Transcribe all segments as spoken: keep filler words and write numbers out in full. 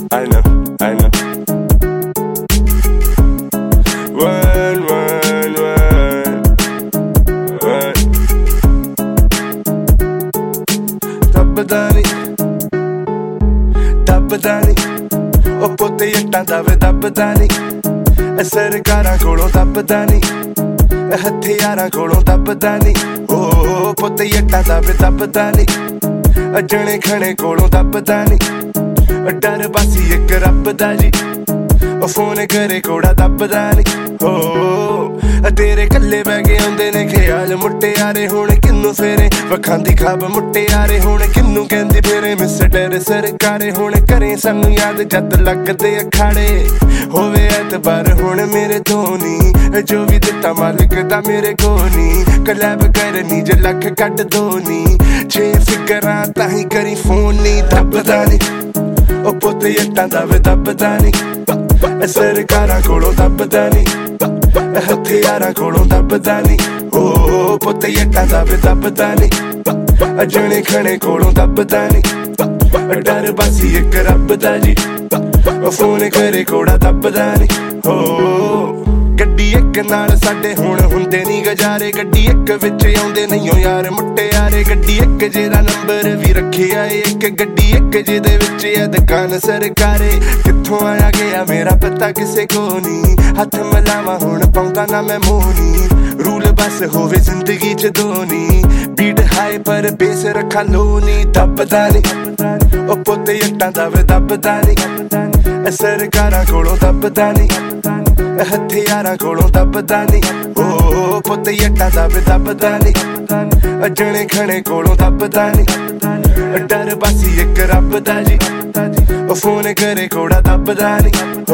I know, I know. Run, run, run, run. ਦੱਬਦਾ ਨੀ ਦੱਬਦਾ ਨੀ ਉਹ ਪੁੱਤ ਜੱਟਾਂ ਦਾ ਵੇ ਦੱਬਦਾ ਨੀ ਸਰਕਾਰਾਂ ਕੋਲੋਂ ਦੱਬਦਾ ਨੀ ਹਥਿਆਰਾਂ ਕੋਲੋਂ ਦੱਬਦਾ ਨੀ ਉਹ ਪੁੱਤ ਜੱਟਾਂ ਦਾ ਵੇ ਦੱਬਦਾ ਨੀ ਜਣੇ ਖਣੇ ਕੋਲੋਂ ਦੱਬਦਾ ਨੀ ਡਰ ਬਾਸੀ ਇੱਕ ਰੱਬ ਦਾ ਜੀ ਉਹ ਫੋਨ ਕਰੇ ਕੋੜਾ ਦੱਬਦਾ ਨੀ ਹੋ ਤੇਰੇ ਕੱਲੇ ਬਹਿ ਕੇ ਆਉਂਦੇ ਨੇ ਖਿਆਲ ਮੁਟਿਆਰੇ ਹੁਣ ਕਿੰਨੂੰ ਫੇਰੇ ਵਖਾਂਦੀ ਖਾਬ ਮੁਟਿਆਰੇ ਹੁਣ ਕਿੰਨੂੰ ਕਹਿੰਦੀ ਫੇਰੇ ਮਿਸਟਰ ਸਰਕਾਰੇ ਹੁਣ ਘਰੇ ਸਾਨੂੰ ਯਾਦ ਜਦ ਲੱਗਦੇ ਅਖਾੜੇ ਹੋਵੇ ਐਤਬਾਰ ਹੁਣ ਮੇਰੇ ਧੋਨੀ ਜੋ ਵੀ ਦਿੱਤਾ ਮਾਲਕ ਦਾ ਮੇਰੇ ਕੋਨੀ ਕਲੈਬ ਕਰਨੀ ਜੇ ਲੱਖ ਕੱਢ ਦੋਨੀ ਛੇ ਫਿਕਰਾਂ ਤਾਂ ਹੀ ਕਰੀ ਫੋਨ ਨੀ ਦੱਬਦਾ ਨੀ ਉਹ ਪੁੱਤ ਜੱਟਾਂ ਦਾ ਵੇ ਦੱਬਦਾ ਨੀ ਸਰਕਾਰਾਂ ਕੋਲੋਂ ਦੱਬਦਾ ਨੀ ਹਥਿਆਰਾਂ ਕੋਲੋਂ ਦੱਬਦਾ ਨੀ ਉਹ ਪੁੱਤ ਜੱਟਾਂ ਦਾ ਵੇ ਦੱਬਦਾ ਨੀ ਜਣੇ ਖਣੇ ਕੋਲੋਂ ਦੱਬਦਾ ਨੀ ਡਰ ਬਾਸੀ ਇੱਕ ਰੱਬ ਦਾ ਜੀ ਫੋਨ ਕਰੇ ਕੋੜਾ ਦੱਬਦਾ ਨੀ ਹੋ ਗੱਡੀ ਇੱਕ ਨਾਲ ਸਾਡੇ ਹੁਣ ਹੁੰਦੇ ਨੀ ਗੁਜ਼ਾਰੇ ਗੱਡੀ ਇੱਕ ਵਿੱਚ ਆਉਂਦੇ ਨਹੀਂ ਓ ਯਾਰ ਮੁਟਿਆਰੇ ਗੱਡੀ ਇੱਕ ਜਿਹਦਾ ਨੰਬਰ ਵੀ ਰੱਖਿਆ ਏ ਇੱਕ ਗੱਡੀ ਇੱਕ ਜਿਹਦੇ ਵਿੱਚ ਆ ਦੁਕਾਨ ਸਰਕਾਰੇ ਕਿੱਥੋਂ ਆਇਆ ਗਿਆ ਮੇਰਾ ਪਤਾ ਕਿਸੇ ਕੋ ਨੀ ਹੱਥ ਮਿਲਾਵਾਂ ਹੁਣ ਪਾਉਂਦਾ ਨਾ ਮੈਂ ਮੋਹਨੀ ਰੂਲ ਬਸ ਹੋਵੇ ਜ਼ਿੰਦਗੀ ਚ ਦੋਨੀ ਬੀਟ ਹਾਈ ਪਰ ਬੇਸ ਰੱਖਾ ਲੋ ਨੀ ਦੱਬਦਾ ਨੀ ਉਹ ਪੁੱਤ ਜੱਟਾਂ ਦਾ ਵੇ ਦੱਬਦਾ ਨੀ ਸਰਕਾਰਾਂ ਕੋਲੋਂ ਦੱਬਦਾ ਨੀ ਹਥਿਆਰਾਂ ਕੋਲੋਂ ਦੱਬਦਾ ਨੀ ਉਹ ਪੁੱਤ ਜੱਟਾਂ ਦਾ ਵੇ ਦੱਬਦਾ ਨੀ ਜਣੇ ਖਣੇ ਕੋਲੋਂ ਦੱਬਦਾ ਨੀ ਡਰ ਬਾਸੀ ਇੱਕ ਰੱਬ ਦਾ ਜੀ ਉਹ ਫੋਨ ਕਰੇ ਕੋੜਾ ਦੱਬਦਾ ਨੀ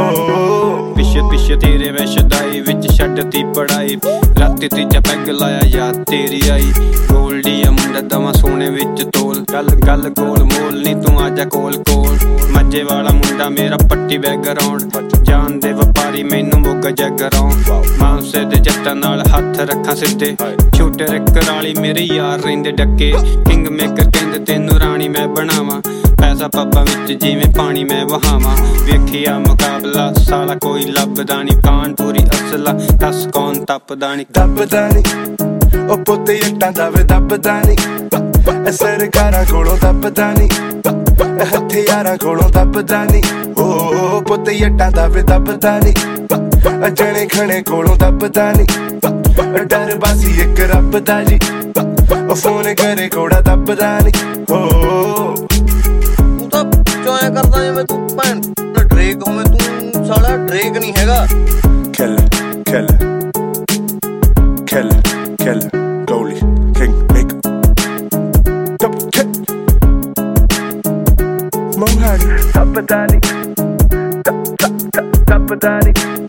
ਹੋ ਪਿੱਛੇ ਪਿੱਛੇ ਤੇਰੇ ਵੈਸ਼ਦਾਈ ਵਿੱਚ ਛੱਡਤੀ ਪੜਾਈ ਰਾਤੀ ਤੀਜਾ ਪੈਗ ਲਾਇਆ ਯਾਦ ਤੇਰੀ ਆਈ ਗੋਲਡੀ ਆ ਮੁੰਡਾ ਦਵਾ ਸੋਨੇ ਵਿੱਚ ਤੋਲ ਗੱਲ ਗੱਲ ਕੋਲ ਮੋਲ ਨੀ ਤੂੰ ਆਜਾ ਕੋਲ ਕੋਲ ਮੱਜੇ ਵਾਲਾ ਮੁੰਡਾ ਮੇਰਾ ਪੱਟੀ ਬੈਕਗਰਾਉਂਡ ਜਾਨ ਦੇ ਵਪਾਰੀ ਮੈਨੂੰ ਮੋਗਾ ਜਗਰਾਉਂਡ ਮਾਂਸੇ ਦੇ ਜੱਟਾਂ ਨਾਲ ਹੱਥ ਰੱਖਾਂ ਸਿੱਧੇ ਛੋਟੇ ਰਿੱਕਰ ਵਾਲੀ ਮੇਰੇ ਯਾਰ ਰਹਿੰਦੇ ਡੱਕੇ ਕਿੰਗ ਮੇਕਰ ਕਹਿੰਦੇ ਤੈਨੂੰ ਰਾਣੀ ਮੈਂ ਬਣਾਵਾਂ ਪੈਸਾ ਪਾਪਾ ਵਿੱਚ ਜਿਵੇਂ ਪਾਣੀ ਮੈਂ ਵਹਾਵਾਂ ਵੇਖਿਆ ਮੁਕਾਬਲਾ ਸਾਲਾ ਕੋਈ ਲੱਭਦਾ ਨੀ ਕਾਨਪੁਰੀ ਅਸਲਾ ਦੱਸ ਕੌਣ ਤੱਪਦਾ ਨੀ ਦੱਬਦਾ ਨੀ ਉਹ ਪੁੱਤ ਜੱਟਾਂ ਦਾ ਵੇ ਦੱਬਦਾ ਨੀ ਸਰਕਾਰਾਂ ਕੋਲੋਂ ਦੱਬਦਾ ਨੀ ਹਥਿਆਰਾਂ ਕੋਲੋਂ ਦੱਬਦਾ ਨੀ ਉਹ ਪੁੱਤ ਜੱਟਾਂ ਦਾ ਵੇ ਦੱਬਦਾ ਨੀ ਜਣੇ ਖਣੇ ਕੋਲੋਂ ਦੱਬਦਾ ਨੀ ਡਰ ਬਾਸੀ ਇੱਕ ਰੱਬ ਦਾ ਜੀ ਉਹ ਫੋਨ ਕਰੇ ਕੋੜਾ ਦੱਬਦਾ ਨੀ ਹੋ ਤੂੰ ਤਾਂ ਚੋਇਆ ਕਰਦਾ ਜਿਵੇਂ ਤੂੰ ਭੈਣ ਡਰੇਕ ਹੋਵੇਂ ਤੂੰ ਸਾਲਾ ਡਰੇਕ ਨਹੀਂ ਹੈਗਾ ਕਿਲ ਕਿਲ ਕਿਲ ਕਿਲ ਗੋਲੀ ਕਿੰਗ ਮੇਕ ਟੱਪ ਕਿਕ ਮੋਹਾਰੀ ਦੱਬਦਾ ਨੀ ਦੱਬਦਾ ਨੀ